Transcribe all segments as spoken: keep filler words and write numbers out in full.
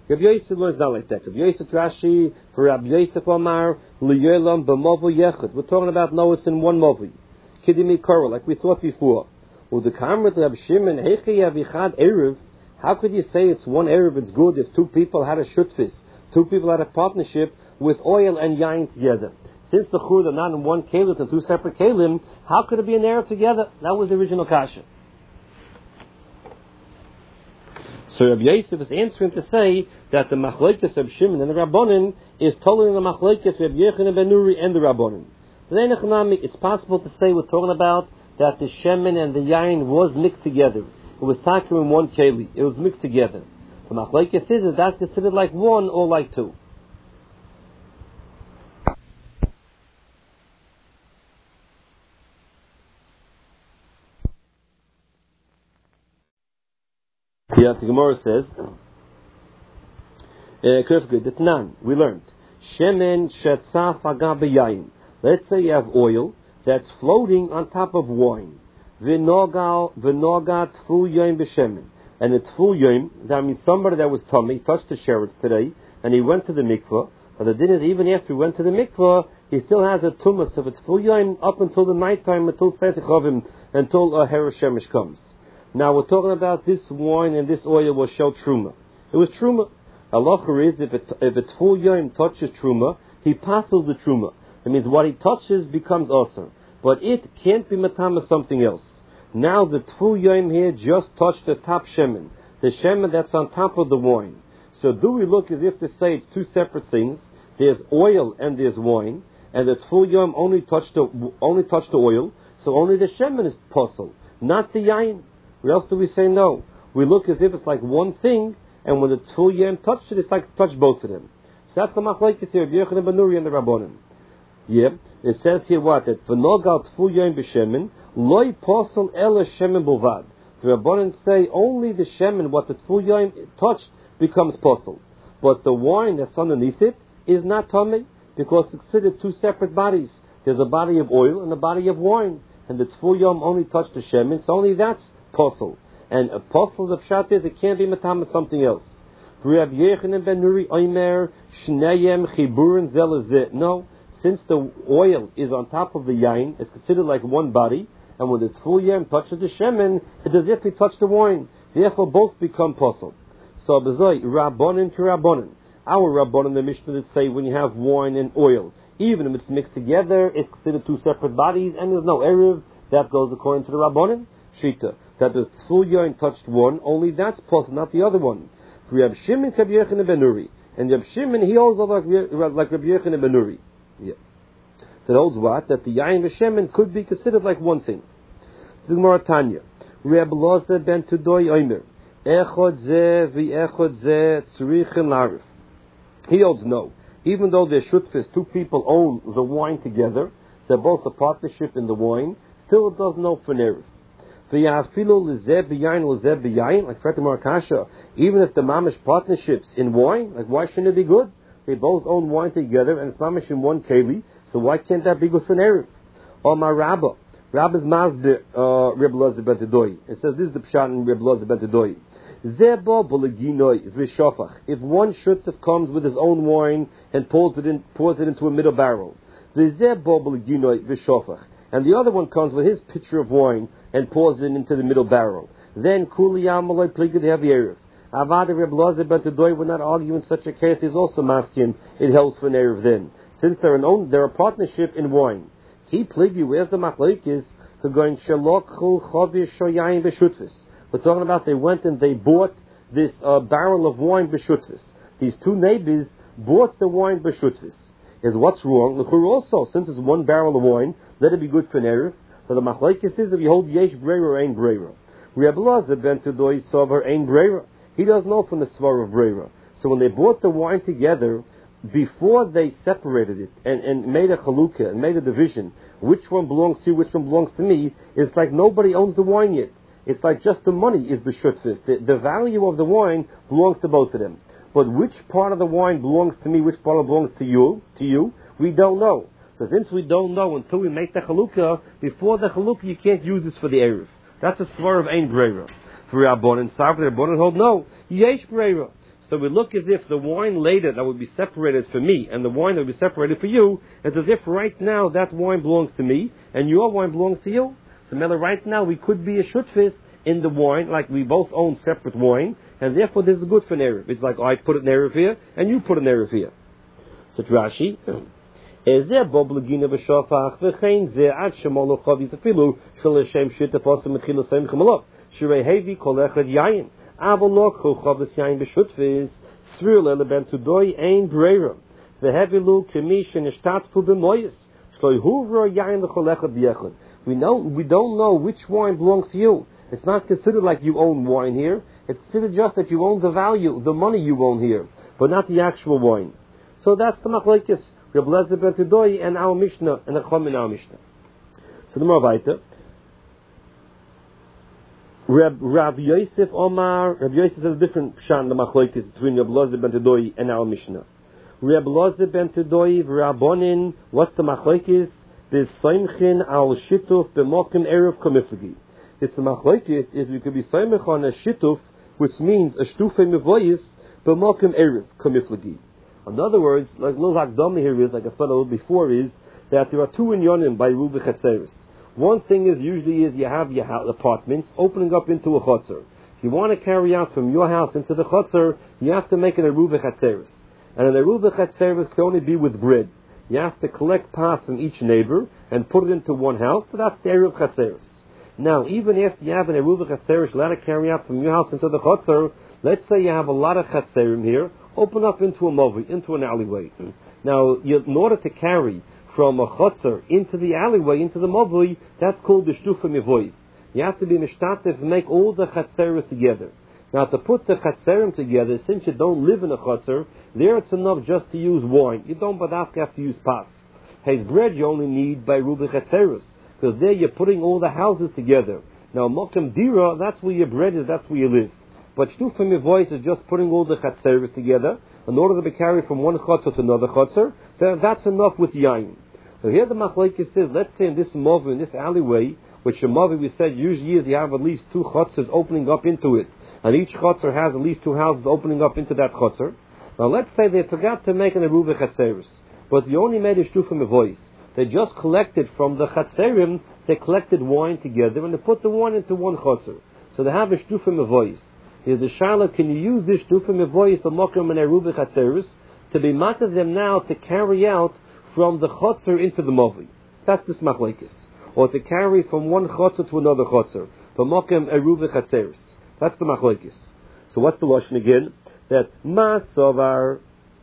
Rabbi Yosef learns not like that. Rabbi Yosef Rashi, for Rabbi Yosef Omar, Liyelam b'movu yechud. We're talking about no, it's in one movu. Kidimi korah, like we thought before. U'dekamrit Rabbi Shimon, Heichi Yavichad Erev. How could you say it's one Erev, it's good if two people had a shutfis, two people had a partnership with oil and yain together? Since the chur are not in one kelim and two separate kelim, how could it be an Erev together? That was the original kasha. So Rabbi Yosef is answering to say that the machlokes of Shimon and the Rabbanim is totally the machlokes of Rabbi Yochanan ben Nuri and the Rabbanim. So then it's possible to say we're talking about that the shemen and the yain was mixed together. It was taken in one keli. It was mixed together. The machlokes is, is that considered like one or like two? Yeah, the Gemara says, uh, we learned, Shemen shetzaf agab yayin. Let's say you have oil that's floating on top of wine. V'nogal v'nogat tfu yayin b'shemen. And the tfu yayin, that means somebody that was tummy touched the sheretz today, and he went to the mikvah. But the din is, even after he went to the mikvah, he still has a tumas of its tfu yayin up until the nighttime, until tzedek until uh, Herash Shemesh comes. Now we're talking about this wine and this oil was shel truma. It was truma. Halacha is if it if it's full yom touches truma, he passes the truma. That means what he touches becomes aser, but it can't be matama something else. Now the tfu yom here just touched the top shemen, the shemen that's on top of the wine. So do we look as if to say it's two separate things? There's oil and there's wine, and the tfu yom only touched the only touched the oil, so only the shemen is possible, not the yain. Or else do we say no? We look as if it's like one thing, and when the tfu yom touched it, it's like to touch both of them. So that's the machlokes here, Rabbi Yochanan ben Nuri and the Rabbanim. Yeah, it says here what? That v'nogal tfu yom b'shemen, loy posel ela shemen bovad. The Rabbanim say only the shemen, what the tfu yom touched, becomes posel. But the wine that's underneath it is not tummy, because it's considered two separate bodies. There's a body of oil and a body of wine. And the tfu yom only touched the shemen, so only that's posel. And a posel of pshat is it can't be matama something else. Rabbi Yochanan ben Nuri oimer shnayem chiburin zelazeh. No, since the oil is on top of the yain, it's considered like one body. And when the tfu yom touches the shemen, it's as if he touched the wine. Therefore, both become posel. So b'zoi rabbonin to rabbonin. Our rabbonin, the Mishnah that say when you have wine and oil, even if it's mixed together, it's considered two separate bodies, and there's no erev. That goes according to the rabbonin shita. That the tfu yom touched one, only that's possible, not the other one. For Rabbi Shimon, Rabbi Yochanan ben Nuri, and Rabbi Shimon he holds like like Rabbi Yochanan ben Nuri. Yeah, that holds what? That the yain v'shemen could be considered like one thing. The Gemara Tanya, Rabbi Loza ben Tudoy Omer, echod zeh v'echod zeh tzrichen larif. He holds no. Even though they're shutfis, two people own the wine together, they're both a partnership in the wine, still it does no for nerif. Like Fretim Kasha, even if the mamish partnerships in wine, like why shouldn't it be good? They both own wine together and it's mamish in one keli, so why can't that be good for an erev? Or my rabba, Rabba's mazde Reb Loza ben Tedoy. It says this is the pshat in Reb Loza ben Tedoy. If one shutaf comes with his own wine and pours it in, pours it into a middle barrel, and the other one comes with his pitcher of wine and pours it into the middle barrel, then kuliyam malay pligid heavy erev. Avada Reb Loza ben Tedoy would not argue in such a case. He's also masking it helps for an erev then, since they're an own, they're a partnership in wine. He pligi. Where's the machlokes? To going shalokhu chavish shoyayin b'shutvis. We're talking about they went and they bought this uh, barrel of wine b'shutvis. These two neighbors bought the wine b'shutvis. Is what's wrong? L'chur also, since it's one barrel of wine, let it be good for an erev. So the machlokes is if you hold yesh breira or ein breira. Reb Loza ben Tedoy sover ein breira. He doesn't know from the svar of breira. So when they bought the wine together, before they separated it and, and made a chalukah and made a division, which one belongs to you, which one belongs to me, it's like nobody owns the wine yet. It's like just the money is the shutfis. The, the value of the wine belongs to both of them. But which part of the wine belongs to me, which part belongs to you, to you, we don't know. So since we don't know until we make the chalukah, before the chalukah you can't use this for the erev. That's a svar of ein breira. For Rabbanan, Savra Rabbanan hold no, yesh breira. So we look as if the wine later that would be separated for me and the wine that would be separated for you, it's as if right now that wine belongs to me and your wine belongs to you. So Mela, right now we could be a shutfis in the wine, like we both own separate wine, and therefore this is good for an Erev. It's like, oh, I put an Erev here and you put an Erev here. So Rashi, Ezeh bob legina b'shofach v'chein zeh ad shemol lochav yisafilu shel Hashem shita posem mechila seim chemalot shirei hevi kol echad yayin aval lokhu chavis yayin b'shutfiz sril eleben tudoi ein breira v'hevilu kemi shenishtatfu b'moyis shloi huvra yayin l'chol echad b'yechad. We know we don't know which wine belongs to you. It's not considered like you own wine here. It's considered just that you own the value, the money you own here, but not the actual wine. So that's the machlokes Reb Lezer ben Tudoi and our Mishnah and the Chum in our Mishnah. So the more weiter. Reb Rav Yosef Omar, Reb Yosef has a different pshan the machlokes between Reb Lezer ben Tudoi and our Mishnah. Reb Lezer ben Tudoi v'Rabbonin, what's the machlokes? There's Soimchin al Shituf b'Mokim Erev Komiflagi. It's the machlokes if you could be Soimch on a Shituf, which means a Shtufe Mevoyis b'Mokim Erev Komiflagi. In other words, like little Hakdama here is, like I said a little before, is that there are two inyonim by Ruva Chatzeris. One thing is usually is you have your house, apartments opening up into a chotzer. If you want to carry out from your house into the chotzer, you have to make an Eruva Chatzeris. And an Eruva Chatzeris can only be with bread. You have to collect pas from each neighbor and put it into one house, so that's the Eruv Chatzeris. Now, even if you have an Eruva Chatzeris allowed to carry out from your house into the chotzer, let's say you have a lot of Chatzerim here, open up into a movi, into an alleyway. Now, you, in order to carry from a chotzer into the alleyway, into the movi, that's called the shtufa mivois. You have to be mishtatev, make all the chatzerim together. Now, to put the chatzerim together, since you don't live in a chotzer, there it's enough just to use wine. You don't but have to use pas. His bread you only need by ruba chatzeris, because there you're putting all the houses together. Now, mokem dira, that's where your bread is, that's where you live. But shtufa mivois is just putting all the chatzeris together in order to be carried from one chotzer to another chotzer. So that's enough with yain. So here the machlokes says, let's say in this movi, in this alleyway, which a movi we said usually is you have at least two chotzers opening up into it, and each chotzer has at least two houses opening up into that chotzer. Now let's say they forgot to make an eruva chatzeris, but they only made a shtufa mivois. They just collected from the chatzerim, they collected wine together, and they put the wine into one chotzer. So they have a shtufa mivois. Is the shala, can you use this shtufa mivois the mokum and eruva chatzeris to be matter them now to carry out from the chotzer into the movi? That's this machlokes. Or to carry from one chotzer to another chotzer, the mokum eruva chatzeris. That's the machlokes. So what's the lashon again? That masovar,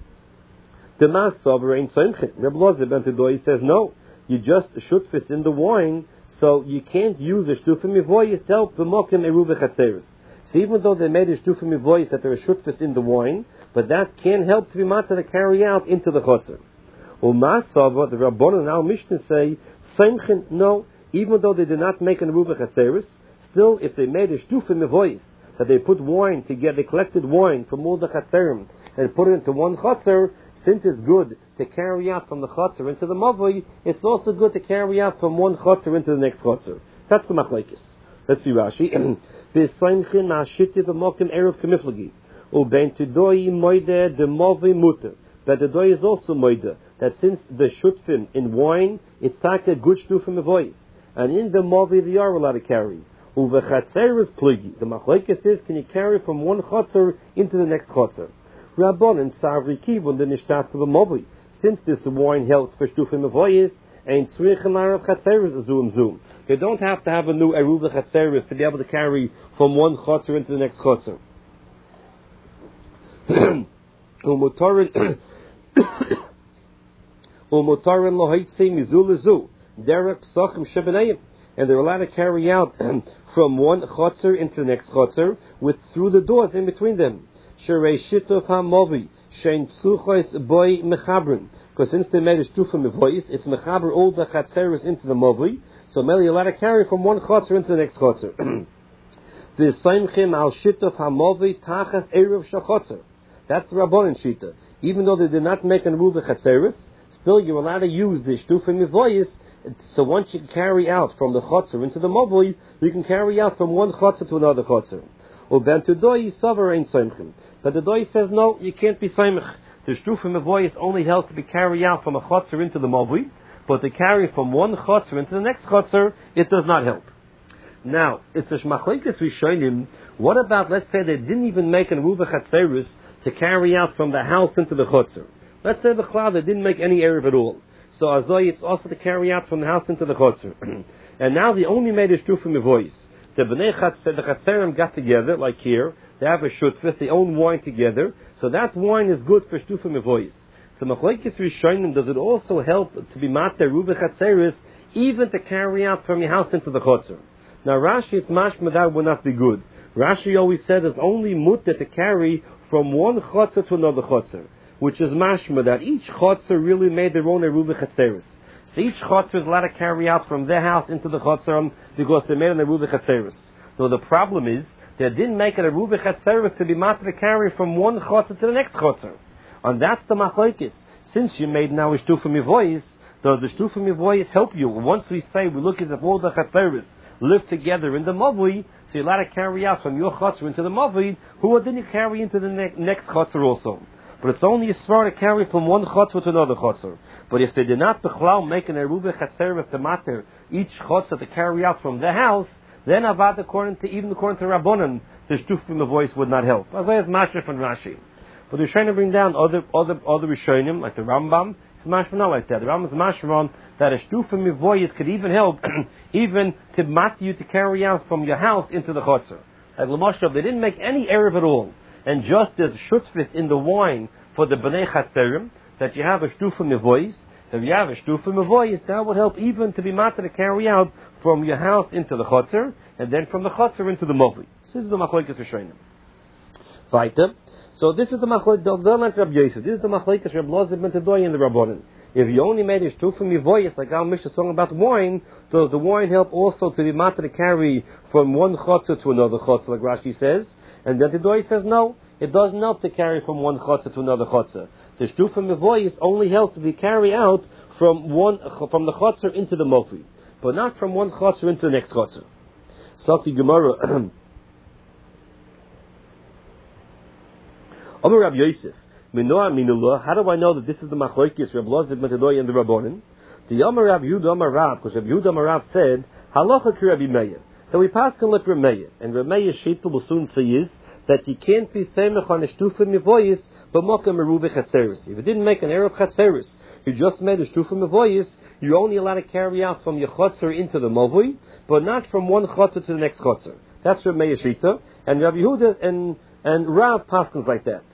the masovar ain't soimchin. Reb Lezer ben Tudoi says no. You just shutfis in the wine, so you can't use a shtufa mivois to help the mokum eruva chatzeris. So even though they made a shtufa mivois that there are shutfis in the wine, but that can help to be matter to carry out into the chotzer. Or masava, the Rabbanan and our Mishnah say, Seimchen, no, even though they did not make an eruva chatzeris, still if they made a shtufa mivois, that they put wine together, they collected wine from all the chatzerim and put it into one chotzer, since it's good to carry out from the chotzer into the mavoi, it's also good to carry out from one chotzer into the next chotzer. That's the machlokes. Let's see Rashi. B'Seimchin ma'ashiti v'mokim erev k'miflagi. U'bein tidoi moide de movi muter. But the doi is also moide, that since the shutfin in wine, it's like a good shtufa mivois. And in the movi they are allowed to carry. Uvechatzeres pligi. The machlokes is, can you carry from one chotzer into the next chotzer? Rabbon and Savri Kivun the Nishtat of the Movi. Since this wine helps for shtufa mivois, and tzrichen of chatzeres zoom zoom. They don't have to have a new eruva chatzeres to be able to carry from one chotzer into the next chotzer. Umutorin umutorin lohaitze mizul lezu derek sochem shebenayim. And they're allowed to carry out from one chotzer into the next chotzer with through the doors in between them. Sherei shituf hamovi shein tzuchos boy mechabrin. Because since they made a shtufa mivois, it's mechaber all the chatzeres into the movi. So Meli allowed to carry from one chotzer into the next chotzer. The Seimchim al shituf hamovi tachas erev shachotzer. That's the Rabbanan shita. Even though they did not make an eruva chatzeres, still you're allowed to use the shtufa mivois. So once you carry out from the chotzer into the movi, you can carry out from one chotzer to another chotzer. uben to doi savar ein soimchim. But the doi says no, you can't be soimich. The shtufa mevoyis only helps to be carried out from a chotzer into the mavui, but to carry from one chotzer into the next chotzer, it does not help. Now, it's a shmachlekes rishonim. What about, let's say they didn't even make an eruv chatzeris to carry out from the house into the chotzer. Let's say the cloud they didn't make any eruv at all. So azoi, it's also to carry out from the house into the chotzer. And now they only made a shtufa mevoyis. The bnei chatzer, the chatzerim got together, like here. They have a shutfis, they own wine together. So that wine is good for shtufa mevoyis. So machlekes rishonim, does it also help to be mater eruv chatzeris, even to carry out from your house into the chotzer? Now Rashi, it's mashma that would not be good. Rashi always said it's only mutter to carry from one chotzer to another chotzer, which is mashma that each chotzer really made their own eruv chatzeris. So each chotzer is allowed to carry out from their house into the chotzer because they made an eruv chatzeris. So the problem is they didn't make an eruv chatzeris to be matter to carry from one chotzer to the next chotzer, and that's the machlekes. Since you made now a shtufa mevoyis, does the shtufa mevoyis help you? Once we say we look as if all the chatzeris live together in the mavui, so you're allowed to carry out from your chotzer into the mavui, who didn't you carry into the ne- next chotzer also? But it's only a svara to carry from one chotzer to another chotzer. But if they did not b'chlal make an eruv chatzer to matter each chotzer to carry out from the house, then avad according to even according to Rabbanan, the shtufa mevoyis would not help. As I as Mashaf and Rashi. But we're trying to bring down other other other Rishonim like the Rambam. It's mashma not like that. The Rambam is mashma that a shtufa mevoyis could even help, even to mat you to carry out from your house into the chotzer. Like Lamashov, they didn't make any erev at all, and just as shutzfis in the wine for the bnei chatzerim, that you have a shtufa mevoyis. If you have a shtufa mevoyis, that would help even to be mat to carry out from your house into the chotzer, and then from the chotzer into the mavli. So this is the machlokes rishonim. Weiter. So this is the machlokes of Rabbi Yosef. This is the machlokes Rabbi Lozer ben Tedoy and the Rabbanan. If you only made a shtufa mevoyis, like our Mishnah is talking about wine, does the wine help also to be matter to carry from one chotzer to another chotzer, like Rashi says? And then Tedoy says no, it doesn't help to carry from one chotzer to another chotzer. The shtufa mevoyis only helps to be carried out from one from the chotzer into the mofri, but not from one chotzer into the next chotzer. Sakti Gemara. Amar Rabbi Yosef, Minoah Minullah. How do I know that this is the machlokes Rabbi Lozer ben Tedoy and the Rabbanan? The Amar Rabbi Yehuda Amar Rav, because Rabbi Yehuda Amar Rav said halacha ki Rabbi Meir. So we pass on like Rabbi Meir, and Rabbi Meir's shita will soon say is that you can't be semech on a shtufa mevoyis, but mokam eruv chatzeris. If you didn't make an eruv chatzeris, you just made a shtufa mevoyis, you're only allowed to carry out from your chotzer into the mavui, but not from one chotzer to the next chotzer. That's Rabbi Meir's shita, and Rabbi Yehuda and and Rav paskins like that.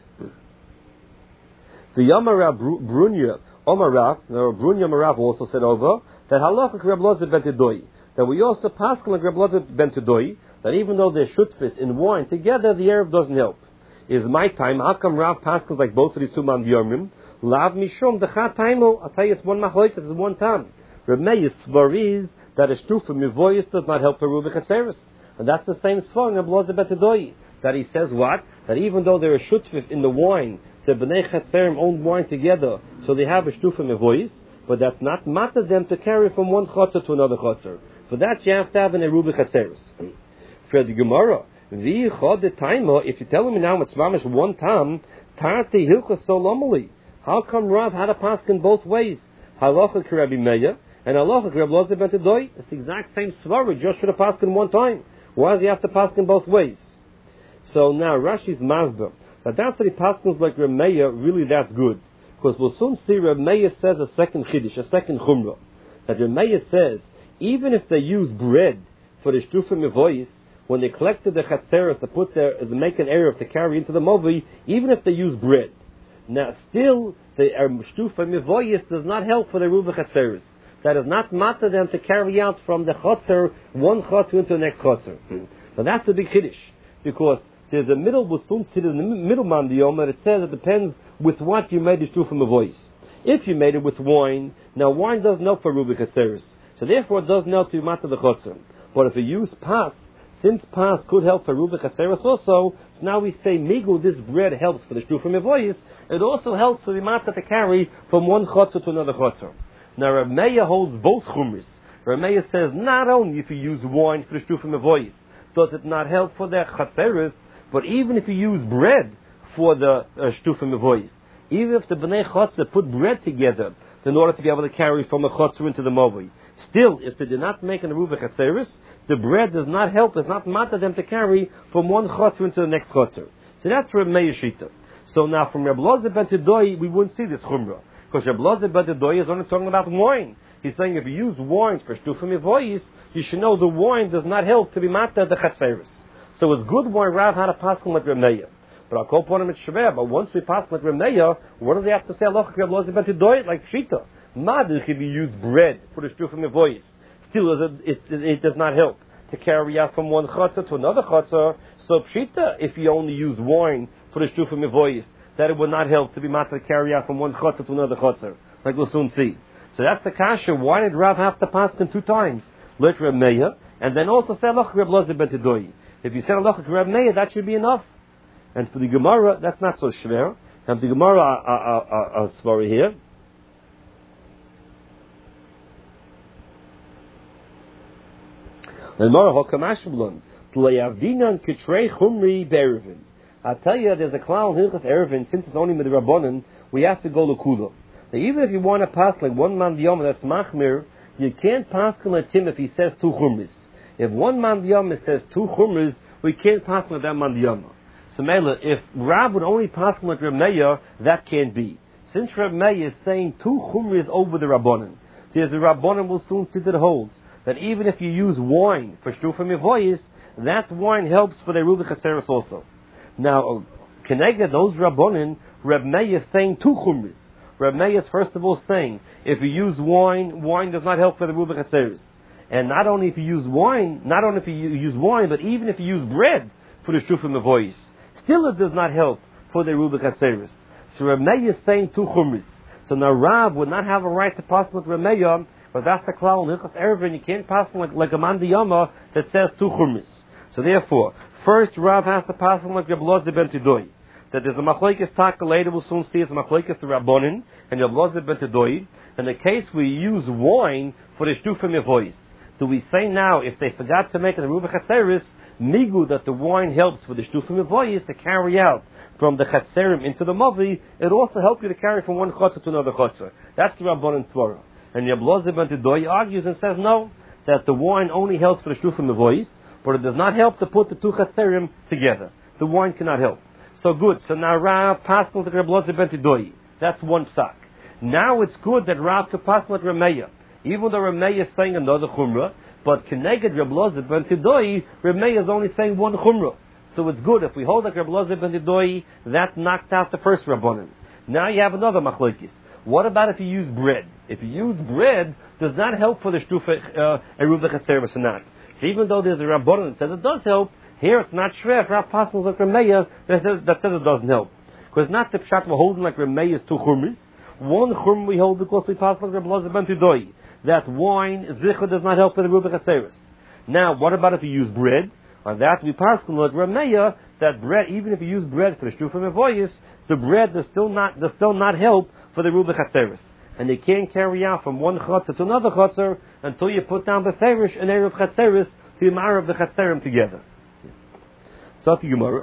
The Yamar Brunya Omar Rav, Brunya Rav also said over that halacha Rabbi Lozer ben Tedoy, that we also paskin like Rabbi Lozer ben Tedoy, that even though they're shutfis in wine together, the erev doesn't help. Is my time? How come Rav paskins like both of these two man yomim? Lav mishum dechat taimo. I'll tell you, it's one machlokes, it's one time. Rabbi Meir svar is that a shtufa mevoyis does not help eruv chatzeris, and that's the same svar in Rabbi Lozer ben Tedoy, that he says what? That even though they're a shutfis in the wine, the bnei chatzerim own wine together, so they have a shtufa mevoyis, but that's not matter them to carry from one chotzer to another chotzer. For that you have to have an eruv chatzeris. For the Gemara, vi chod the taima. If you tell me now it's mamish one time, tarti hilchos solomali. How come Rav had a paskin both ways? Halacha ki Rabbi Meir and halacha ki Rabbi Lozer ben Tedoy. It's the exact same svara, just for the paskin one time. Why does he have to paskin both ways? So now Rashi's masber. But that's that he paskins like Rabbi Meir, really that's good. Because we'll soon see Rabbi Meir says a second chiddush, a second chumrah. That Rabbi Meir says, even if they use bread for the shtufa mevoyis, when they collected the chatzeres to put their, to make an erev to carry into the movi, even if they use bread, now still the shtufa mevoyis does not help for the eruv chatzeres. That is not matter them to carry out from the chotzer, one chotzer into the next chotzer. So that's a big chiddush, because there's a middle busum sit in the middleman the yom, and it says it depends with what you made the shtufa mevoyis. If you made it with wine, now wine doesn't help for eruv chatzeres, so therefore it doesn't help to matter the chotzer. But if you use pas, since pas could help for eruv chatzeres also, so now we say migu, this bread helps for the shtufa mevoyis. It also helps for the matter to carry from one chotzer to another chotzer. Now Rav Meir holds both chumris. Rav Meir says not only if you use wine for the shtufa mevoyis does it not help for the chatzeres, But even if you use bread for the uh, shtufa mevois, even if the bnei chotzer put bread together in order to be able to carry from the chotzer into the mavoi, still, if they did not make an aruba chatzeris, the bread does not help, does not matter them to carry from one chotzer into the next chotzer. So that's Reb Meir Shita. So now from Reb Lozer ben Tedoi, we wouldn't see this chumrah. Because Reb Lozer ben Tedoi is only talking about wine. He's saying if you use wine for shtufa mevois, you should know the wine does not help to be matter the chatzeris. So it's good wine Rav had a paskin like Reb Meir. But I'll call upon him at Shver. But once we pass like Reb Meir, what do they have to say? Allah Reb Lozer ben Tedoi like Shita. Madich if you use bread for the shtufa mevois, still it, it, it, it does not help to carry out from one chotzer to another chotzer. So pshita, if you only use wine for the shtufa mevois, that it would not help to be matter to carry out from one chotzer to another chotzer, like we'll soon see. So that's the kasha. Why did Rav have to pass in two times? Let Reb Meir, and then also say Allah Reb Lozer ben Tedoi. If you say Allah Reb Meir, that should be enough. And for the Gemara, that's not so shver. And the Gemara are sorry here. I tell you, there's a klal in Hilchas Erevin, since it's only with the Rabbanan, we have to go to Kula. Now, even if you want to pass like one man diyom, that's machmir, you can't pass like him if he says two chumris. If one man diyom says two chumris, we can't pass like that man diyom. So, Mela, if Rab would only pass like Reb Meir, that can't be. Since Reb Meir is saying two chumris over the Rabbanan, there's the Rabbanan will soon see that it holds that even if you use wine for shtufa mevois, that wine helps for the Ruba Chatzeris also. Now, Keneged, those Rabbonin, Reb Meir is saying two chumris. Reb Meir is first of all saying, if you use wine, wine does not help for the Ruba Chatzeris. And not only if you use wine, not only if you use wine, but even if you use bread for the shtufa mevois, still it does not help for the Ruba Chatzeris. So Reb Meir is saying two chumris. So now Rav would not have a right to pass with Reb Meir, but that's the klal in Hilchas Erevin. You can't pass like, like a man diyama that says two chumris. So therefore, first Rav has to pass like Reb Lozer ben Tedoi. That there's a machlokes taka later we'll soon see it's a machlokes to Rabbonin and Reb Lozer ben Tedoi. In the case we use wine for the shtufa mevois, do we say now if they forgot to make it a Ruba Chatzeris, migu that the wine helps for the shtufa mevois to carry out from the chatzerim into the mavi, it also helps you to carry from one chotzer to another chotzer. That's the Rabbonin svara. And Reb Lozer ben Tedoi argues and says no, that the wine only helps for the shtufa mevois, but it does not help to put the two chatzerim together. The wine cannot help. So good. So now Rav passes like Reb Lozer ben Tedoi. That's one psak. Now it's good that Rav could pass like Reb Meir, even though Reb Meir is saying another chumrah. But Keneged Reb Lozer ben Tedoi, Reb Meir is only saying one chumrah. So it's good if we hold like Reb Lozer ben Tedoi, that knocked out the first Rabbanan. Now you have another machlokes. What about if you use bread? If you use bread, does not help for the shtufa eruva chatzeris or not? So even though there's a Rabbanan that says it does help, here it's not shver. Rav passes like Reb Meir that says, that says it doesn't help. Because not the pshat we're holding like Reb Meir is two chumris. One chum we hold because we pass like Reb Lozer ben Tedoi. That wine, zichur, does not help for the eruva chatzeris. Now, what about if you use bread? On that we pass like Reb Meir that bread, even if you use bread for the shtufa mevois, the bread does still not does still not help for the Ruba Chatzeris. And they can't carry out from one chotzer to another chotzer until you put down the Ferish and Erev Chatzeris to the Ma'ar of the Chatzerim together. So to Gemara.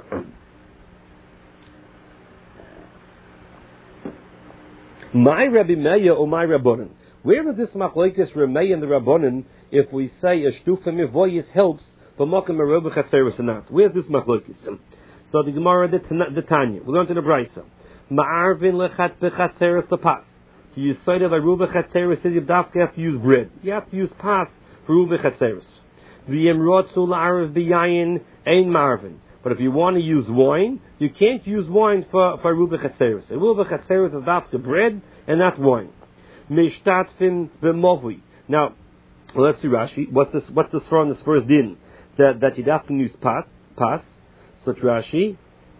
My Rabbi Meir or my Rabbanan. Where is this machlokes Reb Meir and the Rabbanan if we say a shtufa mevois helps for Mokem Erev Chatzeris or not? Where's this machlokes? So the Gemara, the, the Tanya, we learned in the Brisa. Ma'arvin lechat bechatzeres lepas. So you say that a ruba chatzeres says you have to use bread. You have to use pas for ruba chatzeres. V'yem rotzu la'arv b'yayin ein marvin. But if you want to use wine, you can't use wine for for ruba chatzeres. A ruba chatzeres is after bread and not wine. Mishtatfin v'movui. Now, well, let's see Rashi. What's this? What's this for on this first din? That that you'd have to use pas. Pas. So Rashi.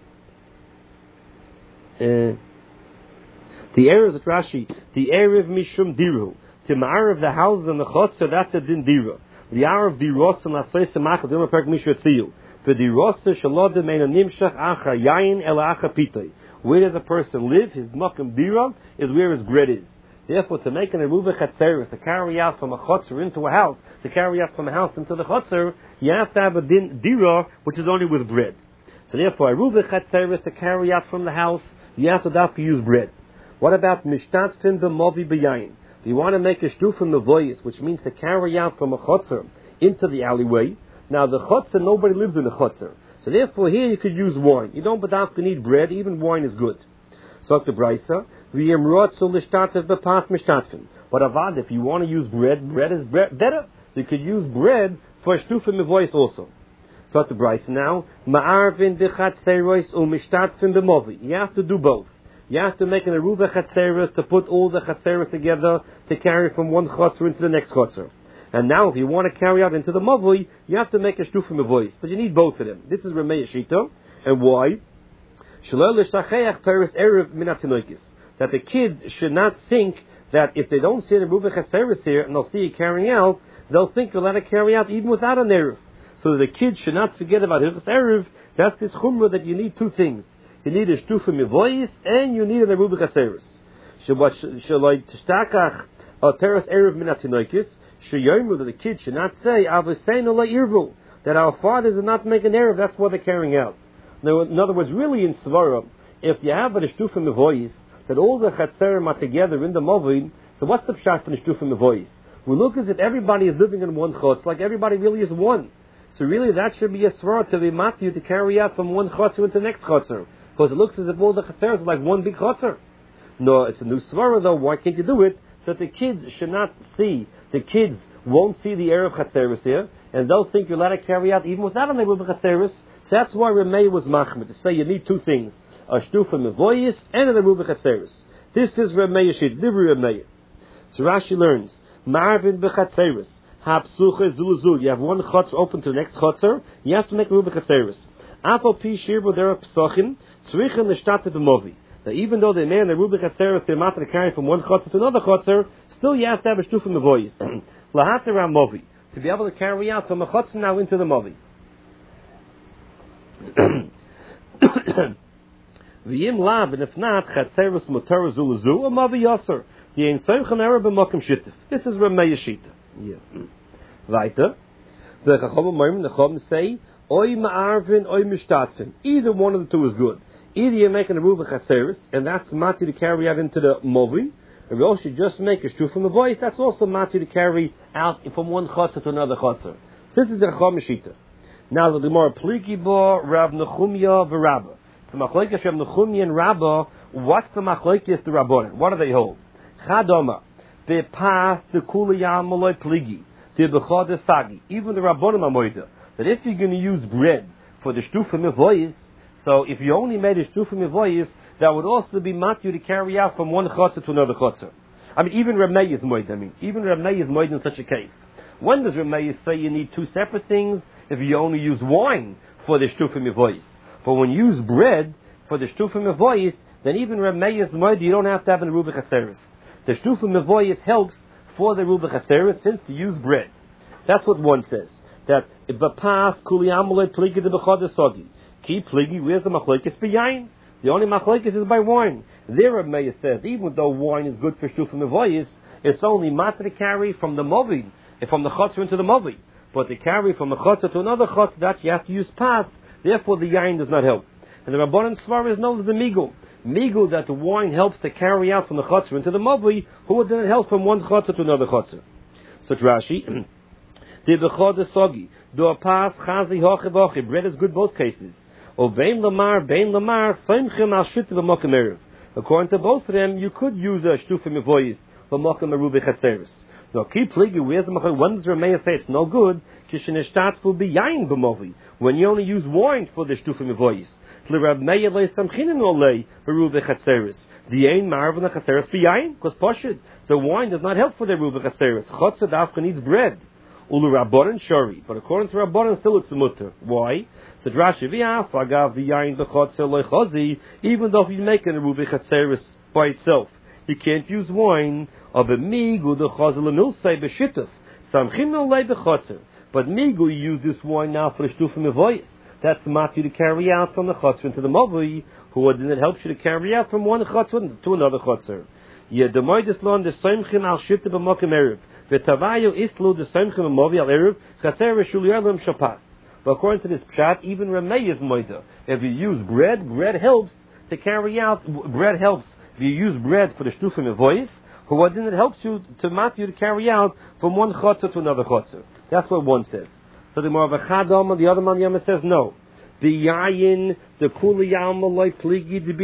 Uh, the Erev of Rashi, the Erev Mishum Diru, to Ma'arav the houses and the Chotzer, that's a Din Dira. The Arav Diros and Lasay Samach, the Perk Mishra Tziyu. For the Rosa Shalodem Mena Nimshach Acha Yayin El Acha Pitay. Where does a person live? His Makam Dira is where his bread is. Therefore, to make an Eruva Chatzeris, to carry out from a Chotzer into a house, to carry out from a house into the Chotzer, you have to have a Din Dira, which is only with bread. So therefore, Aruvah Chatzeres, to carry out from the house, you have to dafka use bread. What about Mishtatfin b'movi b'yayin? If you want to make a shtu from the voice, which means to carry out from a chotzer into the alleyway. Now the chotzer, nobody lives in the chotzer. So therefore here you could use wine. You don't dafka need bread, even wine is good. So the Brisa, v'yemrotzu l'shtatef b'pas mishtatfin. But avad, if you want to use bread, bread is bread, better. You could use bread for a shtu from the voice also. So the Brisa now, ma'arvin b'chatzeros u'mishtatfin b'movi. You have to do both. You have to make an Aruvah Chatzeres to put all the Chatzeres together to carry from one Chotzer into the next Chotzer. And now if you want to carry out into the Mavui, you have to make a Shtu from the voice. But you need both of them. This is Ramei Shita. And why? That the kids should not think that if they don't see an Aruvah Chatzeres here and they'll see it carrying out, they'll think they'll let it carry out even without an Erev. So that the kids should not forget about Hilchos Erev. That's this Chumrah that you need two things. You need a shtu from your voice, and you need an Aruvah Chatzeres. Shaloi tishtakach al teres erev min atinoikis. Sheyomu, that the kid should not say Aviseinu le'irvu, that our fathers are not making erev. That's what they're carrying out. Now, in other words, really in Svara, if you have a shtu from the voice, that all the Chatzerim are together in the Movin, so what's the pshat for the shtu from the voice? We look as if everybody is living in one chutz, like everybody really is one. So really, that should be a svara to be matthew to carry out from one chutzer into the next chutzer. Because it looks as if all the chatzeres are like one big chotzer. No, it's a new svara though. Why can't you do it? So that the kids should not see. The kids won't see the Erev Chatzeres here, and they'll think you're allowed to carry out even without an Erev Chatzeres. So that's why Ramei was machmir, to say you need two things. A shtu from the voice and an Erev Chatzeres. This is Ramei Yeshit, Divri Ramei. So Rashi learns, Marvin b'Chatzeres, Hapsuche Zuluzu. You have one chotzer open to the next chotzer, you have to make Erev Chatzeres. Apol pi shirbo dera psochim tzrichin l'shtatet b'movi. That even though they may in the Aruvah Chatzeres they're not to carry from one chotzer to another chotzer, still you have to have a shtu from the voice. Lahatera movi, to be able to carry out from a chotzer now into the movi. V'yim lav, and if not, Chatzeres mutar zuluzu or movi yoser. The ein soichem ereb b'mokim shittif. This is Ramei Yeshita. Yeah. Weiter. The Chacham Moim, the Chacham say, Oy ma'arvin, oy mishtatfin. Either one of the two is good. Either you make an Aruvah Chatzeres, and that's mati to carry out into the movi, or else you just make a shtu from the voice, that's also mati to carry out from one chotzer to another chotzer. This is the Chacham Shita. Now the Gemara Pliki bo Rav Nechumya v'Rabba. So machlokes Rav Nechumya and Rabba, what's the machlokes the Rabbanan? What do they hold? Chadoma, they pass the kuliyam maloi pligi, the bechad sagi. Even the Rabbanan amoida. That if you're going to use bread for the shtu from your voice, so if you only made a shtu from your voice, that would also be matthew to carry out from one chotzer to another chotzer. I mean, even Ramei is moed. I mean, even Ramei is moed in such a case. When does Ramei say you need two separate things? If you only use wine for the shtu from your voice, but when you use bread for the shtu from your voice, then even Ramei is moed. You don't have to have an Aruvah Chatzeres. The shtu from your voice helps for the Aruvah Chatzeres since you use bread. That's what one says. That if the past kuli amalei pligi the bechad sogi ki pligi, where's the machlokes beyayin? The only machlokes is by wine. There Ramei says even though wine is good for shtu from the voice, it's only matter to carry from the movi, from the chotzer into the movi. But to carry from a chotzer to another chotzer, that you have to use pas. Therefore the yayin does not help. And the Rabbanan Svar is known as the migul. Migul, that the wine helps to carry out from the chotzer into the movi, who didn't help from one chotzer to another chotzer. Such Rashi. The bechad sogi, do a pas chazi hoche voche. Bread is good both cases. O bein lamar, bein lamar, soimchem al shit v'mokem erev. According to both of them, you could use a shtu from your voice v'mokem Aruvah Chatzeres. Now, keep pligi. Where's the machlokes? When does Ramei say it's no good? Kisheneshtatz will be yayin b'movi. When you only use wine for the shtu from your voice. L'Ramei le samchinin olei Aruvah Chatzeres. The ein marvin the Chatzeres be yayin because poshid. The wine does not help for the Aruvah Chatzeres. Chotzer dafka needs bread. Ulu Rabbanan shari, but according to Rabbanan, still it's a mutter. Why? So Rashi v'yaf agav v'yayin b'chotzer loichazi. Even though if you make an Aruvah Chatzeres by itself, you can't use wine. Of a migu the chazel milsei b'shituf samchim olei b'chotzer. But migu, you use this wine now for the shtu from the voice. That's matthew to carry out from the chotzer into the movi. Who then it helps you to carry out from one chotzer to another chotzer. Yeh demoides lon the samchim al shituf b'mokem erev. V'tavayu islu the samchim movi al erev chatzeres shul yalam shapas. But according to this pshat, even Rameh is moida. If you use bread, bread helps to carry out. Bread helps. If you use bread for the shtufim voice, what then it helps you to mat you to carry out from one chotzer to another chotzer. That's what one says. So the Moravachadam, the other man Yama says no. The yayin, the kuli yalma loy pligi